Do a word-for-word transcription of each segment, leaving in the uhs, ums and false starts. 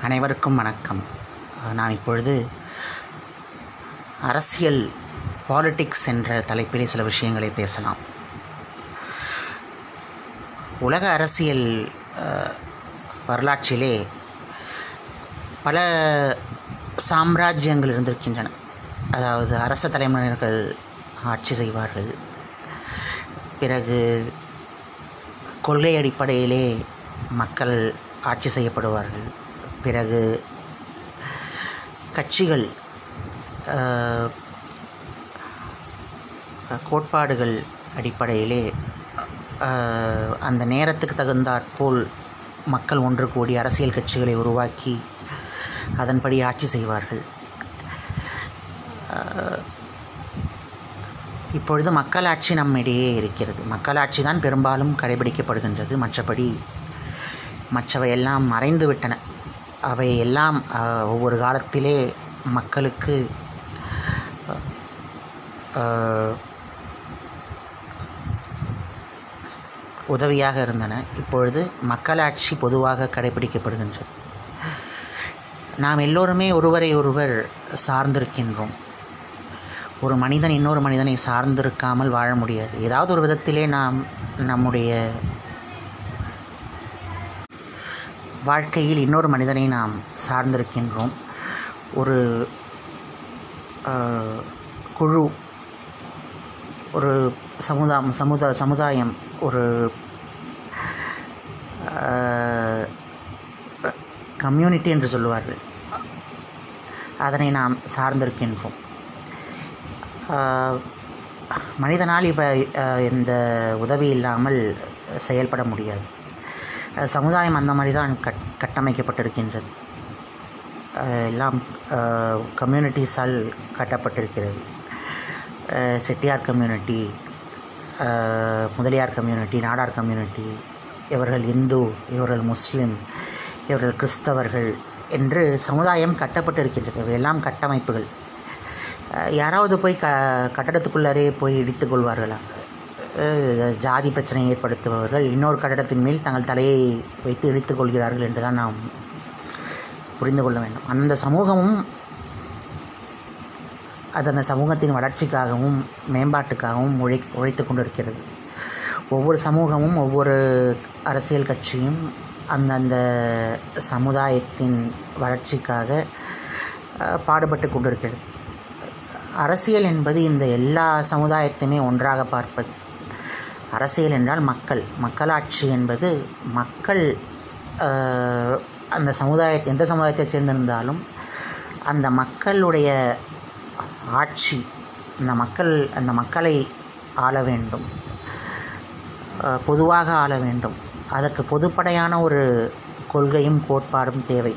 அனைவருக்கும் வணக்கம். நான் இப்பொழுது அரசியல் பாலிடிக்ஸ் என்ற தலைப்பிலே சில விஷயங்களை பேசலாம். உலக அரசியல் வரலாற்றிலே பல சாம்ராஜ்யங்கள் இருந்திருக்கின்றன. அதாவது அரச தலைமுறையினர்கள் ஆட்சி செய்வார்கள். பிறகு கொள்கை அடிப்படையிலே மக்கள் ஆட்சி செய்யப்படுவார்கள். பிறகு கட்சிகள் கோட்பாடுகள் அடிப்படையிலே அந்த நேரத்துக்கு தகுந்தாற்போல் மக்கள் ஒன்று கூடி அரசியல் கட்சிகளை உருவாக்கி அதன்படி ஆட்சி செய்வார்கள். இப்பொழுது மக்களாட்சி நம்மிடையே இருக்கிறது. மக்களாட்சி தான் பெரும்பாலும் கடைபிடிக்கப்படுகின்றது. மற்றபடி மற்றவையெல்லாம் மறைந்து விட்டன. அவை எல்லாம் ஒவ்வொரு காலத்திலே மக்களுக்கு உதவியாக இருந்தன. இப்பொழுது மக்களாட்சி பொதுவாக கடைபிடிக்கப்படுகின்றது. நாம் எல்லோருமே ஒருவரை ஒருவர் சார்ந்திருக்கின்றோம். ஒரு மனிதன் இன்னொரு மனிதனை சார்ந்திருக்காமல் வாழ முடியாது. ஏதாவது ஒரு விதத்திலே நாம் நம்முடைய வாழ்க்கையில் இன்னொரு மனிதனை நாம் சார்ந்திருக்கின்றோம். ஒரு குழு, ஒரு சமுதாயம் சமுதா சமுதாயம் ஒரு கம்யூனிட்டி என்று சொல்லுவார்கள், அதனை நாம் சார்ந்திருக்கின்றோம். மனிதனால் இவ எந்த உதவி இல்லாமல் செயல்பட முடியாது. சமுதாயம் அந்த மாதிரி தான் கட் கட்டமைக்கப்பட்டிருக்கின்றது. எல்லாம் கம்யூனிட்டிஸால் கட்டப்பட்டிருக்கிறது. Chettiar community, Mudaliar community, Nadar community, இவர்கள் இந்து, இவர்கள் முஸ்லீம், இவர்கள் கிறிஸ்தவர்கள் என்று சமுதாயம் கட்டப்பட்டிருக்கின்றது. இவையெல்லாம் கட்டமைப்புகள். யாராவது போய் க கட்டடத்துக்குள்ளாரே போய் இடித்து கொள்வார்களா? ஜாதி பிரச்சனை ஏற்படுத்துபவர்கள் இன்னொரு கட்டடத்தின் மேல் தங்கள் தலையை வைத்து இடித்துக் கொள்கிறார்கள் என்று தான் நாம் புரிந்து கொள்ள வேண்டும். அந்த சமூகமும் அது அந்த சமூகத்தின் வளர்ச்சிக்காகவும் மேம்பாட்டுக்காகவும் உழை உழைத்து கொண்டிருக்கிறது. ஒவ்வொரு சமூகமும் ஒவ்வொரு அரசியல் கட்சியும் அந்தந்த சமுதாயத்தின் வளர்ச்சிக்காக பாடுபட்டு கொண்டிருக்கிறது. அரசியல் என்பது இந்த எல்லா சமுதாயத்தையுமே ஒன்றாக பார்ப்பது. அரசியல் என்றால் மக்கள், மக்களாட்சி என்பது மக்கள் அந்த சமுதாயத்தை எந்த சமுதாயத்தை சேர்ந்திருந்தாலும் அந்த மக்களுடைய ஆட்சி, அந்த மக்கள் அந்த மக்களை ஆள வேண்டும், பொதுவாக ஆள வேண்டும். அதற்கு பொதுப்படையான ஒரு கொள்கையும் கோட்பாடும் தேவை.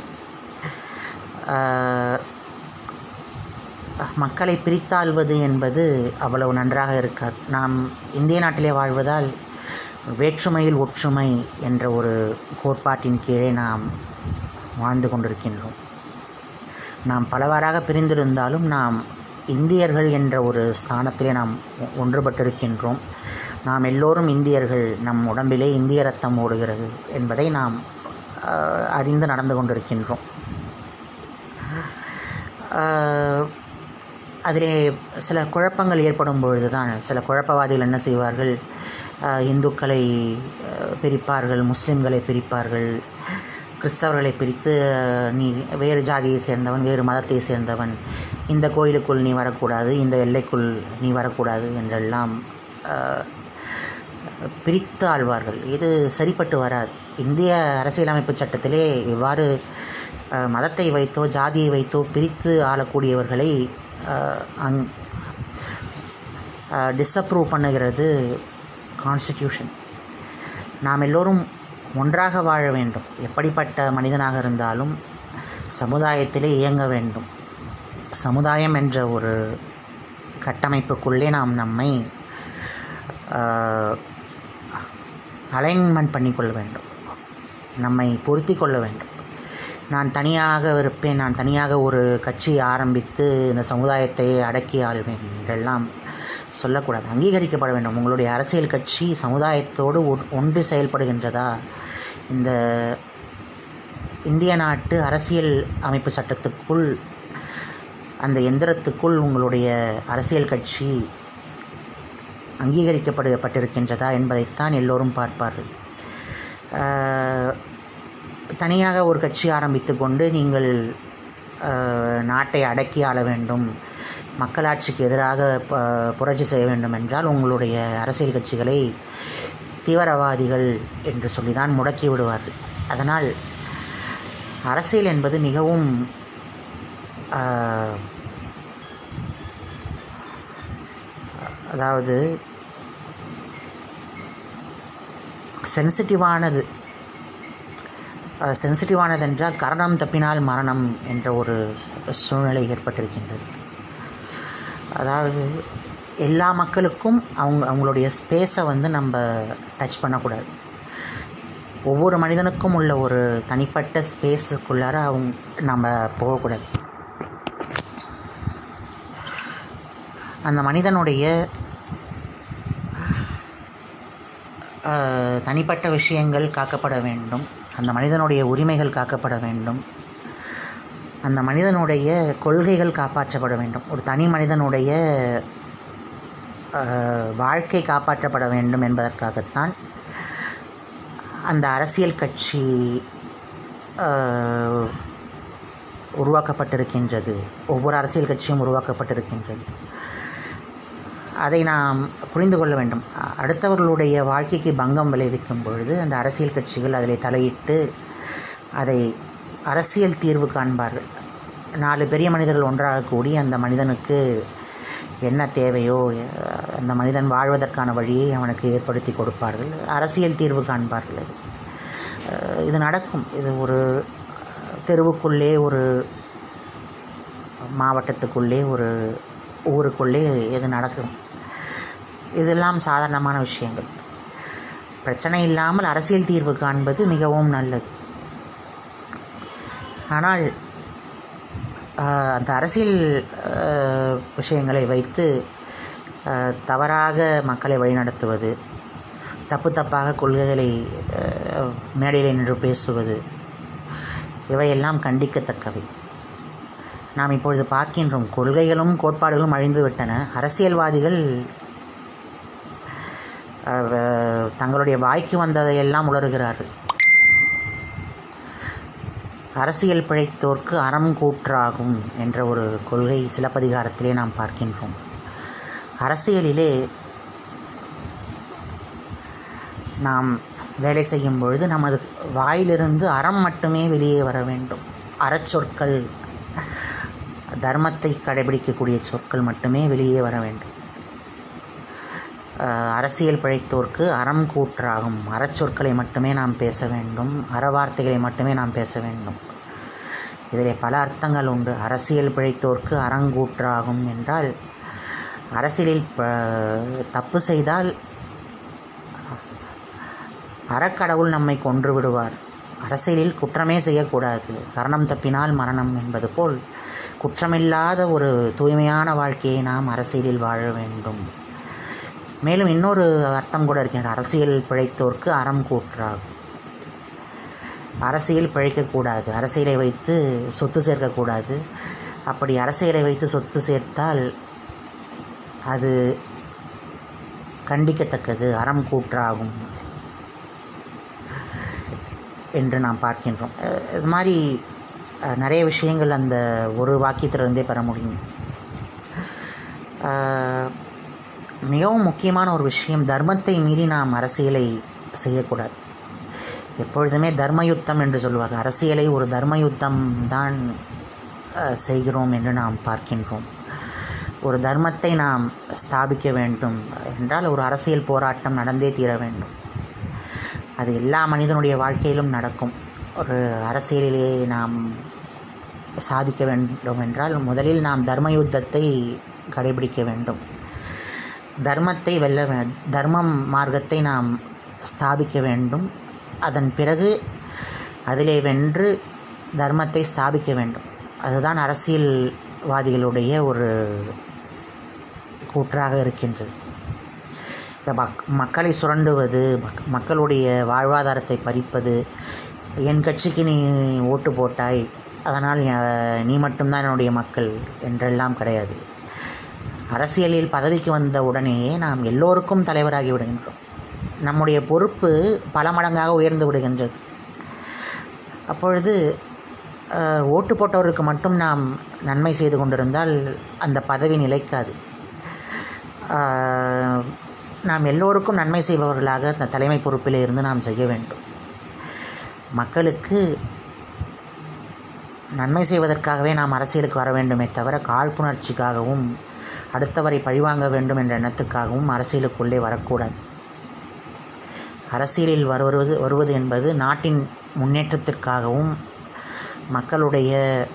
மக்களை பிரித்தாள்வது என்பது அவ்வளவு நன்றாக இருக்காது. நாம் இந்திய நாட்டிலே வாழ்வதால் வேற்றுமையில் ஒற்றுமை என்ற ஒரு கோட்பாட்டின் கீழே நாம் வாழ்ந்து கொண்டிருக்கின்றோம். நாம் பலவாறாக பிரிந்திருந்தாலும் நாம் இந்தியர்கள் என்ற ஒரு ஸ்தானத்திலே நாம் ஒன்றுபட்டிருக்கின்றோம். நாம் எல்லோரும் இந்தியர்கள், நம் உடம்பிலே இந்திய ரத்தம் ஓடுகிறது என்பதை நாம் அறிந்து நடந்து கொண்டிருக்கின்றோம். அதிலே சில குழப்பங்கள் ஏற்படும் பொழுது தான் சில குழப்பவாதிகள் என்ன செய்வார்கள், இந்துக்களை பிரிப்பார்கள், முஸ்லீம்களை பிரிப்பார்கள், கிறிஸ்தவர்களை பிரித்து நீ வேறு ஜாதியை சேர்ந்தவன், வேறு மதத்தை சேர்ந்தவன், இந்த கோயிலுக்குள் நீ வரக்கூடாது, இந்த எல்லைக்குள் நீ வரக்கூடாது என்றெல்லாம் பிரித்து ஆழ்வார்கள். இது சரிப்பட்டு வராது. இந்திய அரசியலமைப்பு சட்டத்திலே இவ்வாறு மதத்தை வைத்தோ ஜாதியை வைத்தோ பிரித்து ஆளக்கூடியவர்களை அங் டிஸ்அப்ரூவ் பண்ணுகிறது கான்ஸ்டிடியூஷன். நாம் எல்லோரும் ஒன்றாக வாழ வேண்டும். எப்படிப்பட்ட மனிதனாக இருந்தாலும் சமுதாயத்திலே இயங்க வேண்டும். சமுதாயம் என்ற ஒரு கட்டமைப்புக்குள்ளே நாம் நம்மை அலைன்மெண்ட் பண்ணிக்கொள்ள வேண்டும், நம்மை பொருத்தி கொள்ள வேண்டும். நான் தனியாக இருப்பேன், நான் தனியாக ஒரு கட்சி ஆரம்பித்து இந்த சமுதாயத்தை அடக்கி ஆள்வேன் என்றெல்லாம் சொல்லக்கூடாது. அங்கீகரிக்கப்பட வேண்டும். உங்களுடைய அரசியல் கட்சி சமுதாயத்தோடு ஒன்று செயல்படுகின்றதா, இந்த இந்திய நாட்டு அரசியல் அமைப்பு சட்டத்துக்குள், அந்த எந்திரத்துக்குள் உங்களுடைய அரசியல் கட்சி அங்கீகரிக்கப்படப்பட்டிருக்கின்றதா என்பதைத்தான் எல்லோரும் பார்ப்பார்கள். தனியாக ஒரு கட்சி ஆரம்பித்து கொண்டு நீங்கள் நாட்டை அடக்கி ஆள வேண்டும், மக்களாட்சிக்கு எதிராக ப புரட்சி செய்ய வேண்டும் என்றால் உங்களுடைய அரசியல் கட்சிகளை தீவிரவாதிகள் என்று சொல்லி தான் முடக்கி விடுவார்கள். அதனால் அரசியல் என்பது மிகவும் அதாவது சென்சிட்டிவானது. சென்சிட்டிவானது என்றால் கரணம் தப்பினால் மரணம் என்ற ஒரு சூழ்நிலை ஏற்பட்டிருக்கின்றது. அதாவது எல்லா மக்களுக்கும் அவங்க அவங்களுடைய ஸ்பேஸை வந்து நம்ம டச் பண்ணக்கூடாது. ஒவ்வொரு மனிதனுக்கும் உள்ள ஒரு தனிப்பட்ட ஸ்பேஸுக்குள்ளார அவங்க நம்ம போகக்கூடாது. அந்த மனிதனுடைய தனிப்பட்ட விஷயங்கள் காக்கப்பட வேண்டும், அந்த மனிதனுடைய உரிமைகள் காக்கப்பட வேண்டும், அந்த மனிதனுடைய கொள்கைகள் காப்பாற்றப்பட வேண்டும். ஒரு தனி மனிதனுடைய வாழ்க்கை காப்பாற்றப்பட வேண்டும் என்பதற்காகத்தான் அந்த அரசியல் கட்சி உருவாக்கப்பட்டிருக்கின்றது. ஒவ்வொரு அரசியல் கட்சியும் உருவாக்கப்பட்டிருக்கின்றது. அதை நாம் புரிந்து கொள்ள வேண்டும். அடுத்தவர்களுடைய வாழ்க்கைக்கு பங்கம் விளைவிக்கும் பொழுது அந்த அரசியல் கட்சிகள் அதில் தலையிட்டு அதை அரசியல் தீர்வு காண்பார்கள். நாலு பெரிய மனிதர்கள் ஒன்றாக கூடி அந்த மனிதனுக்கு என்ன தேவையோ அந்த மனிதன் வாழ்வதற்கான வழியை அவனுக்கு ஏற்படுத்தி கொடுப்பார்கள், அரசியல் தீர்வு காண்பார்கள். இது நடக்கும். இது ஒரு தெருவுக்குள்ளே, ஒரு மாவட்டத்துக்குள்ளே, ஒரு ஊருக்குள்ளே இது நடக்கும். இதெல்லாம் சாதாரணமான விஷயங்கள். பிரச்சனை இல்லாமல் அரசியல் தீர்வு காண்பது மிகவும் நல்லது. ஆனால் அந்த அரசியல் விஷயங்களை வைத்து தவறாக மக்களை வழிநடத்துவது, தப்பு தப்பாக கொள்கைகளை மேடையில் நின்று பேசுவது, இவையெல்லாம் கண்டிக்கத்தக்கவை. நாம் இப்பொழுது பார்க்கின்றோம், கொள்கைகளும் கோட்பாடுகளும் அழிந்துவிட்டன. அரசியல்வாதிகள் தங்களுடைய வாய்க்கு வந்ததையெல்லாம் உளறுகிறார்கள். அரசியல் பிழைத்தோர்க்கு அறம் கூற்றாகும் என்ற ஒரு கொள்கை சிலப்பதிகாரத்திலே நாம் பார்க்கின்றோம். அரசியலிலே நாம் வேலை செய்யும் பொழுது நமது வாயிலிருந்து அறம் மட்டுமே வெளியே வர வேண்டும். அறச்சொற்கள், தர்மத்தை கடைபிடிக்கக்கூடிய சொற்கள் மட்டுமே வெளியே வர வேண்டும். அரசியல் பிழைத்தோர்க்கு அறம் கூற்றாகும். அறச்சொற்களை மட்டுமே நாம் பேச வேண்டும், அறவார்த்தைகளை மட்டுமே நாம் பேச வேண்டும். இதில் பல அர்த்தங்கள் உண்டு. அரசியல் பிழைத்தோர்க்கு அறங்கூற்றாகும் என்றால், அரசியலில் தப்பு செய்தால் அறக்கடவுள் நம்மை கொன்று விடுவார். அரசியலில் குற்றமே செய்யக்கூடாது, கரணம் தப்பினால் மரணம் என்பது போல் குற்றமில்லாத ஒரு தூய்மையான வாழ்க்கையை நாம் அரசியலில் வாழ வேண்டும். மேலும் இன்னொரு அர்த்தம் கூட இருக்கின்ற, அரசியல் பிழைத்தோர்க்கு அறம் கூற்றாகும். அரசியல் பிழைக்கக்கூடாது, அரசியலை வைத்து சொத்து சேர்க்கக்கூடாது. அப்படி அரசியலை வைத்து சொத்து சேர்த்தால் அது கண்டிக்கத்தக்கது, அறம் கூற்றாகும் என்று நாம் பார்க்கின்றோம். இது மாதிரி நிறைய விஷயங்கள் அந்த ஒரு வாக்கியத்திலிருந்தே பெற முடியும். மிகவும் முக்கியமான ஒரு விஷயம், தர்மத்தை மீறி நாம் அரசியலை செய்யக்கூடாது. எப்பொழுதுமே தர்மயுத்தம் என்று சொல்வார்கள். அரசியலை ஒரு தர்மயுத்தம் தான் செய்கிறோம் என்று நாம் பார்க்கின்றோம். ஒரு தர்மத்தை நாம் ஸ்தாபிக்க வேண்டும் என்றால் ஒரு அரசியல் போராட்டம் நடந்தே தீர வேண்டும். அது எல்லா மனிதனுடைய வாழ்க்கையிலும் நடக்கும். ஒரு அரசியலிலே நாம் சாதிக்க வேண்டும் என்றால் முதலில் நாம் தர்ம யுத்தத்தை கடைபிடிக்க வேண்டும். தர்மத்தை வெல்ல வே தர்மம் மார்க்கத்தை நாம் ஸ்தாபிக்க வேண்டும். அதன் பிறகு அதிலே வென்று தர்மத்தை ஸ்தாபிக்க வேண்டும். அதுதான் அரசியல்வாதிகளுடைய ஒரு கூற்றாக இருக்கின்றது. இந்த மக் மக்களை சுரண்டுவது, மக் மக்களுடைய வாழ்வாதாரத்தை பறிப்பது, என் கட்சிக்கு நீ ஓட்டு போட்டாய், அதனால் நீ மட்டும்தான் என்னுடைய மக்கள் என்றெல்லாம் கிடையாது. அரசியலில் பதவிக்கு வந்த உடனேயே நாம் எல்லோருக்கும் தலைவராகி விடுகின்றோம். நம்முடைய பொறுப்பு பல மடங்காக உயர்ந்து விடுகின்றது. அப்பொழுது ஓட்டு போட்டவருக்கு மட்டும் நாம் நன்மை செய்து கொண்டிருந்தால் அந்த பதவி நிலைக்காது. நாம் எல்லோருக்கும் நன்மை செய்பவர்களாக அந்த தலைமை பொறுப்பில் இருந்து நாம் செய்ய வேண்டும். மக்களுக்கு நன்மை செய்வதற்காகவே நாம் அரசியலுக்கு வர வேண்டுமே தவிர காழ்ப்புணர்ச்சிக்காகவும் அடுத்தவரை பழிவாங்க வேண்டும் என்ற எண்ணத்துக்காகவும் அரசியலுக்குள்ளே வரக்கூடாது. அரசியலில் வருவது வருவது என்பது நாட்டின் முன்னேற்றத்திற்காகவும் மக்களுடைய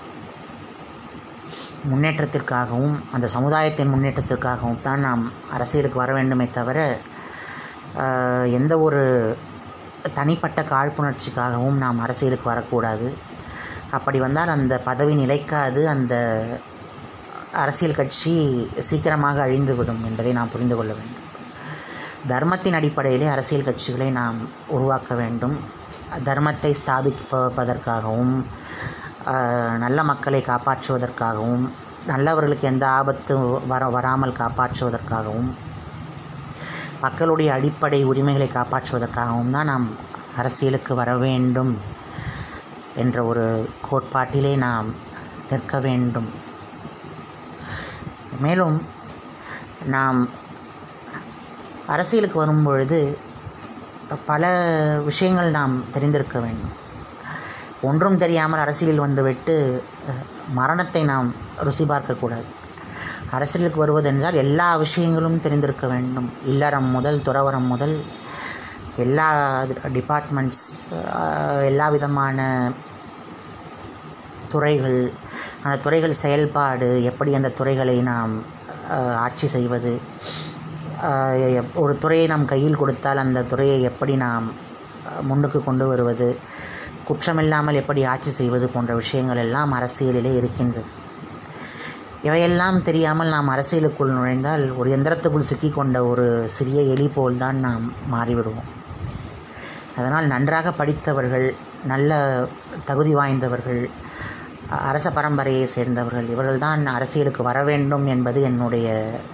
முன்னேற்றத்திற்காகவும் அந்த சமுதாயத்தின் முன்னேற்றத்திற்காகவும் தான் நாம் அரசியலுக்கு வர வேண்டுமே தவிர எந்த ஒரு தனிப்பட்ட காழ்ப்புணர்ச்சிக்காகவும் நாம் அரசியலுக்கு வரக்கூடாது. அப்படி வந்தால் அந்த பதவி நிலைக்காது, அந்த அரசியல் கட்சி சீக்கிரமாக அழிந்துவிடும் என்பதை நாம் புரிந்து கொள்ள வேண்டும். தர்மத்தின் அடிப்படையிலே அரசியல் கட்சிகளை நாம் உருவாக்க வேண்டும். தர்மத்தை ஸ்தாபிப்பதற்காகவும் நல்ல மக்களை காப்பாற்றுவதற்காகவும் நல்லவர்களுக்கு எந்த ஆபத்து வர வராமல் காப்பாற்றுவதற்காகவும் மக்களுடைய அடிப்படை உரிமைகளை காப்பாற்றுவதற்காகவும் தான் நாம் அரசியலுக்கு வர வேண்டும் என்ற ஒரு கோட்பாட்டிலே நாம் நிற்க வேண்டும். மேலும் நாம் அரசியலுக்கு வரும்பொழுது பல விஷயங்கள் நாம் தெரிந்திருக்க வேண்டும். ஒன்றும் தெரியாமல் அரசியலில் வந்துவிட்டு மரணத்தை நாம் ருசி பார்க்கக்கூடாது. அரசியலுக்கு வருவதென்றால் எல்லா விஷயங்களும் தெரிந்திருக்க வேண்டும். இல்லறம் முதல் துறவரம் முதல் எல்லா டிபார்ட்மெண்ட்ஸ், எல்லா விதமான துறைகள், அந்த துறைகள் செயல்பாடு, எப்படி அந்த துறைகளை நாம் ஆட்சி செய்வது, ஒரு துறையை நாம் கையில் கொடுத்தால் அந்த துறையை எப்படி நாம் முன்னுக்கு கொண்டு வருவது, குற்றமில்லாமல் எப்படி ஆட்சி செய்வது போன்ற விஷயங்கள் எல்லாம் அரசியலிலே இருக்கின்றது. இவையெல்லாம் தெரியாமல் நாம் அரசியலுக்குள் நுழைந்தால் ஒரு எந்திரத்துக்குள் சிக்கிக்கொண்ட ஒரு சிறிய எலி போல்தான் நாம் மாறிவிடுவோம். அதனால் நன்றாக படித்தவர்கள், நல்ல தகுதி வாய்ந்தவர்கள், அரச பரம்பரையை சேர்ந்தவர்கள், இவர்கள்தான் அரசியலுக்கு வர வேண்டும் என்பது என்னுடைய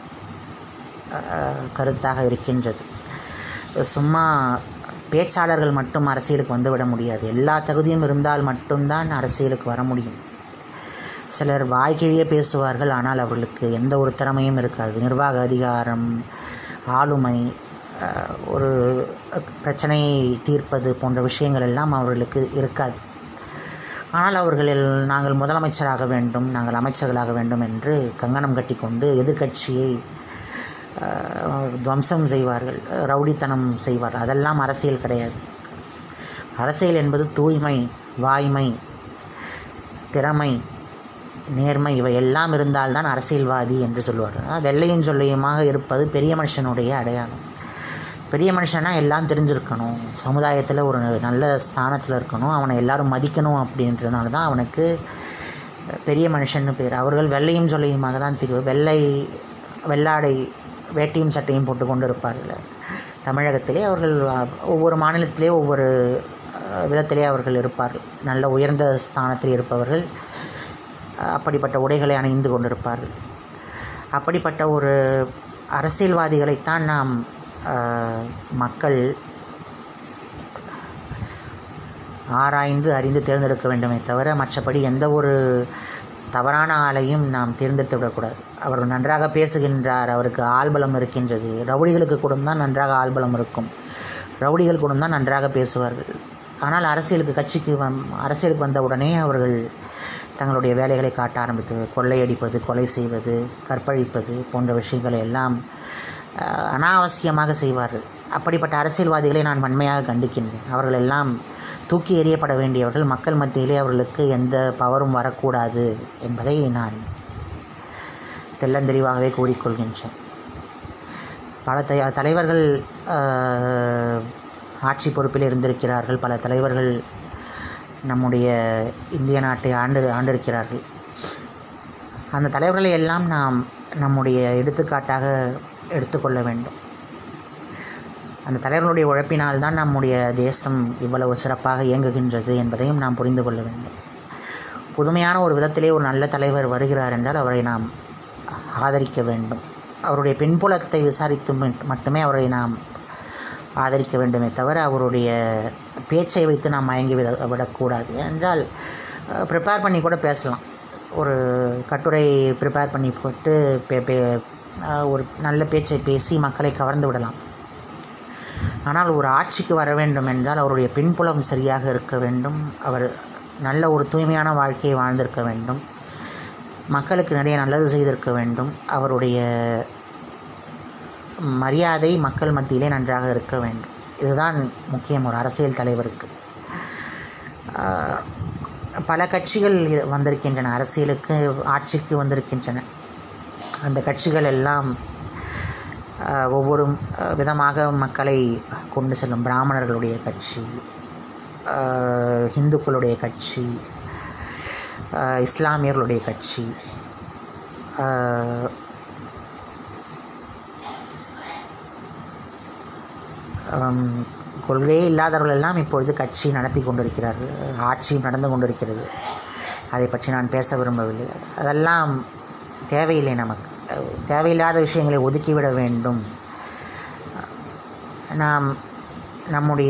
கருத்தாக இருக்கின்றது. சும்மா பேச்சாளர்கள் மட்டும் அரசியலுக்கு வந்துவிட முடியாது. எல்லா தகுதியும் இருந்தால் மட்டும்தான் அரசியலுக்கு வர முடியும். சிலர் வாய்க்கிழியே பேசுவார்கள், ஆனால் அவர்களுக்கு எந்த ஒரு திறமையும் இருக்காது. நிர்வாக அதிகாரம், ஆளுமை, ஒரு பிரச்சனையை தீர்ப்பது போன்ற விஷயங்கள் எல்லாம் அவர்களுக்கு இருக்காது. ஆனால் அவர்களில் நாங்கள் முதலமைச்சராக வேண்டும், நாங்கள் அமைச்சர்களாக வேண்டும் என்று கங்கணம் கட்டிக்கொண்டு எதிர்க்கட்சியை துவம்சம் செய்வார்கள், ரவுடித்தனம் செய்வார்கள். அதெல்லாம் அரசியல் கிடையாது. அரசியல் என்பது தூய்மை, வாய்மை, திறமை, நேர்மை, இவை எல்லாம் இருந்தால்தான் அரசியல்வாதி என்று சொல்வார்கள். வெள்ளையும் சொல்லையுமாக இருப்பது பெரிய மனுஷனுடைய அடையாளம். பெரிய மனுஷனா எல்லாம் தெரிஞ்சிருக்கணும், சமுதாயத்தில் ஒரு நல்ல ஸ்தானத்தில் இருக்கணும், அவனை எல்லாரும் மதிக்கணும் அப்படின்றதுனால தான் அவனுக்கு பெரிய மனுஷன்னு பேர். அவர்கள் வெள்ளையும் சொல்லையுமாக தான் தெரியும். வெள்ளை வெள்ளாடை வேட்டியும் சட்டையும் போட்டு கொண்டு இருப்பார்கள். தமிழகத்திலே அவர்கள் ஒவ்வொரு மாநிலத்திலே ஒவ்வொரு விதத்திலே அவர்கள் இருப்பார்கள். நல்ல உயர்ந்த ஸ்தானத்தில் இருப்பவர்கள் அப்படிப்பட்ட உடைகளை அணிந்து கொண்டிருப்பார்கள். அப்படிப்பட்ட ஒரு அரசியல்வாதிகளைத்தான் நாம் மக்கள் ஆராய்ந்து அறிந்து தேர்ந்தெடுக்க வேண்டுமே தவிர மற்றபடி எந்த ஒரு தவறான ஆளையும் நாம் தேர்ந்தெடுத்து விடக்கூடாது. அவர் நன்றாக பேசுகின்றார், அவருக்கு ஆள்பலம் இருக்கின்றது. ரவுடிகளுக்கு கூட தான் நன்றாக ஆள்பலம் இருக்கும், ரவுடிகள் கூட தான் நன்றாக பேசுவார்கள். ஆனால் அரசியலுக்கு கட்சிக்கு வந் அரசியலுக்கு வந்த உடனே அவர்கள் தங்களுடைய வேலைகளை காட்ட ஆரம்பித்து கொள்ளையடிப்பது, கொலை செய்வது, கற்பழிப்பது போன்ற விஷயங்களை எல்லாம் அனாவசியமாக செய்வார்கள். அப்படிப்பட்ட அரசியல்வாதிகளை நான் வன்மையாக கண்டிக்கின்றேன். அவர்கள் எல்லாம் தூக்கி எறியப்பட வேண்டியவர்கள். மக்கள் மத்தியிலே அவர்களுக்கு எந்த பவரும் வரக்கூடாது என்பதை நான் தெள்ளந்தெளிவாகவே கூறிக்கொள்கின்றேன். பல த தலைவர்கள் ஆட்சி பொறுப்பில் இருந்திருக்கிறார்கள். பல தலைவர்கள் நம்முடைய இந்திய நாட்டை ஆண்டு ஆண்டிருக்கிறார்கள். அந்த தலைவர்களை எல்லாம் நாம் நம்முடைய எடுத்துக்காட்டாக எடுத்துக்கொள்ள வேண்டும். அந்த தலைவர்களுடைய உழைப்பினால் தான் நம்முடைய தேசம் இவ்வளவு சிறப்பாக இயங்குகின்றது என்பதையும் நாம் புரிந்து கொள்ள வேண்டும். புதுமையான ஒரு விதத்திலே ஒரு நல்ல தலைவர் வருகிறார் என்றால் அவரை நாம் ஆதரிக்க வேண்டும். அவருடைய பின்புலத்தை விசாரித்து மட்டுமே அவரை நாம் ஆதரிக்க வேண்டுமே தவிர அவருடைய பேச்சை வைத்து நாம் மயங்கி விட விடக்கூடாது. என்றால் ப்ரிப்பேர் பண்ணி கூட பேசலாம். ஒரு கட்டுரை ப்ரிப்பேர் பண்ணி போட்டு பே பே ஒரு நல்ல பேச்சை பேசி மக்களை கவர்ந்து விடலாம். ஆனால் ஒரு ஆட்சிக்கு வர வேண்டும் என்றால் அவருடைய பின்புலம் சரியாக இருக்க வேண்டும். அவர் நல்ல ஒரு தூய்மையான வாழ்க்கையை வாழ்ந்திருக்க வேண்டும். மக்களுக்கு நிறைய நல்லது செய்திருக்க வேண்டும். அவருடைய மரியாதை மக்கள் மத்தியிலே நன்றாக இருக்க வேண்டும். இதுதான் முக்கியம் ஒரு அரசியல் தலைவருக்கு. பல கட்சிகள் வந்திருக்கின்றன, அரசியலுக்கு ஆட்சிக்கு வந்திருக்கின்றன. அந்த கட்சிகள் எல்லாம் ஒவ்வொரு விதமாக மக்களை கொண்டு செல்லும். பிராமணர்களுடைய கட்சி, இந்துக்களுடைய கட்சி, இஸ்லாமியர்களுடைய கட்சி, கொள்கையே இல்லாதவர்கள் எல்லாம் இப்பொழுது கட்சி நடத்தி கொண்டிருக்கிறார்கள், ஆட்சியும் நடந்து கொண்டிருக்கிறது. அதை பற்றி நான் பேச விரும்பவில்லை. அதெல்லாம் தேவையில்லை. நமக்கு தேவையில்லாத விஷயங்களை ஒதுக்கிவிட வேண்டும். நாம் நம்முடைய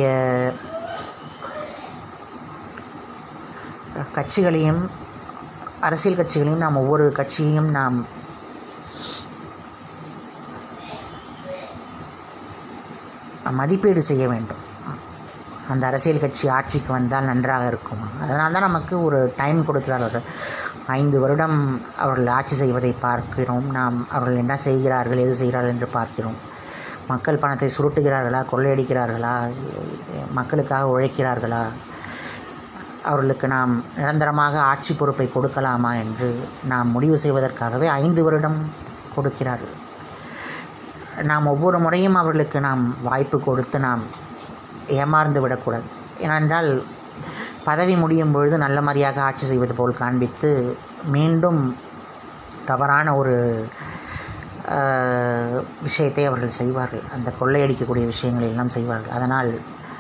கட்சிகளையும் அரசியல் கட்சிகளையும் நாம் ஒவ்வொரு கட்சியையும் நாம் மதிப்பீடு செய்ய வேண்டும். அந்த அரசியல் கட்சி ஆட்சிக்கு வந்தால் நன்றாக இருக்குமா? அதனால தான் நமக்கு ஒரு டைம் கொடுக்கிறார்கள். ஐந்து வருடம் அவர்கள் ஆட்சி செய்வதை பார்க்கிறோம். நாம் அவர்கள் என்ன செய்கிறார்கள், எது செய்கிறார்கள் என்று பார்க்கிறோம். மக்கள் பணத்தை சுருட்டுகிறார்களா, கொள்ளையடிக்கிறார்களா, மக்களுக்காக உழைக்கிறார்களா, அவர்களுக்கு நாம் நிரந்தரமாக ஆட்சி பொறுப்பை கொடுக்கலாமா என்று நாம் முடிவு செய்வதற்காகவே ஐந்து வருடம் கொடுக்கிறார்கள். நாம் ஒவ்வொரு முறையும் அவர்களுக்கு நாம் வாய்ப்பு கொடுத்து நாம் ஏமாந்து விடக்கூடாது. ஏனென்றால் பதவி முடியும் பொழுது நல்ல மாதிரியாக ஆட்சி செய்வது போல் காண்பித்து மீண்டும் தவறான ஒரு விஷயத்தை அவர்கள் செய்வார்கள். அந்த கொள்ளையடிக்கக்கூடிய விஷயங்களை எல்லாம் செய்வார்கள். அதனால்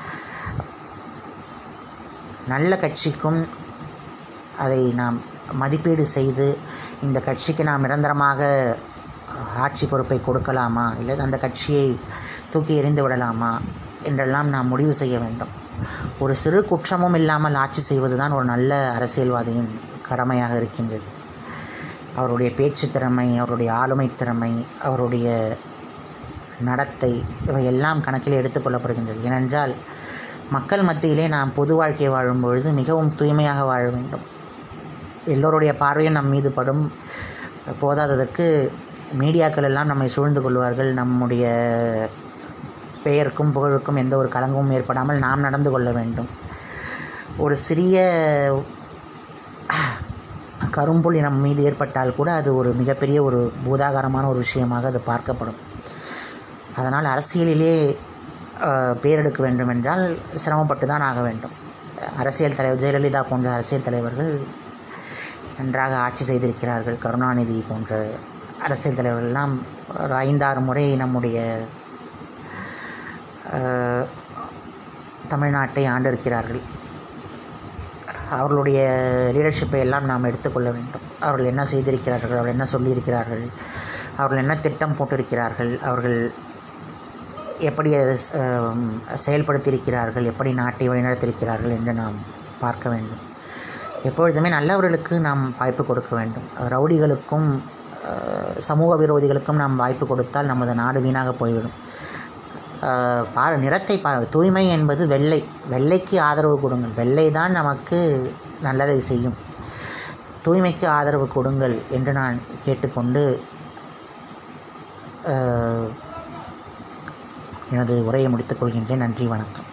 நல்ல கட்சிக்கும் அதை நாம் மதிப்பீடு செய்து இந்த கட்சிக்கு நாம் நிரந்தரமாக ஆட்சி பொறுப்பை கொடுக்கலாமா, இல்லை அந்த கட்சியை தூக்கி எறிந்து விடலாமா என்றெல்லாம் நாம் முடிவு செய்ய வேண்டும். ஒரு சிறு குற்றமும் இல்லாமல் ஆட்சி செய்வது தான் ஒரு நல்ல அரசியல்வாதியின் கடமையாக இருக்கின்றது. அவருடைய பேச்சு திறமை, அவருடைய ஆளுமை திறமை, அவருடைய நடத்தை இவை எல்லாம் கணக்கில் எடுத்துக்கொள்ளப்படுகின்றது. ஏனென்றால் மக்கள் மத்தியிலே நாம் பொது வாழ்க்கை வாழும் பொழுது மிகவும் தூய்மையாக வாழ வேண்டும். எல்லோருடைய பார்வையும் நம் மீது படும். போதாததற்கு மீடியாக்கள் எல்லாம் நம்மை சூழ்ந்து கொள்வார்கள். நம்முடைய பெயருக்கும் புகழுக்கும் எந்த ஒரு களங்கமும் ஏற்படாமல் நாம் நடந்து கொள்ள வேண்டும். ஒரு சிறிய கரும்புள்ளி நம் மீது ஏற்பட்டால் கூட அது ஒரு மிகப்பெரிய ஒரு பூதாகாரமான ஒரு விஷயமாக அது பார்க்கப்படும். அதனால் அரசியலிலே பேரெடுக்க வேண்டும் என்றால் சிரமப்பட்டு தான் ஆக வேண்டும். அரசியல் தலைவர் ஜெயலலிதா போன்ற அரசியல் தலைவர்கள் நன்றாக ஆட்சி செய்திருக்கிறார்கள். கருணாநிதி போன்ற அரசியல் தலைவர்கள்லாம் ஒரு ஐந்தாறு முறை நம்முடைய தமிழ்நாட்டை ஆண்டிருக்கிறார்கள். அவர்களுடைய லீடர்ஷிப்பை எல்லாம் நாம் எடுத்துக்கொள்ள வேண்டும். அவர்கள் என்ன செய்திருக்கிறார்கள், அவர்கள் என்ன சொல்லியிருக்கிறார்கள், அவர்கள் என்ன திட்டம் போட்டிருக்கிறார்கள், அவர்கள் எப்படி செயல்படுத்தியிருக்கிறார்கள், எப்படி நாட்டை வழிநடத்தியிருக்கிறார்கள் என்று நாம் பார்க்க வேண்டும். எப்பொழுதுமே நல்லவர்களுக்கு நாம் வாய்ப்பு கொடுக்க வேண்டும். ரவுடிகளுக்கும் சமூக விரோதிகளுக்கும் நாம் வாய்ப்பு கொடுத்தால் நமது நாடு வீணாக போய்விடும். பா நிறத்தை பா தூய்மை என்பது வெள்ளை. வெள்ளைக்கு ஆதரவு கொடுங்கள். வெள்ளை தான் நமக்கு நல்லதை செய்யும். தூய்மைக்கு ஆதரவு கொடுங்கள் என்று நான் கேட்டுக்கொண்டு எனது உரையை முடித்துக் கொள்கின்றேன். நன்றி, வணக்கம்.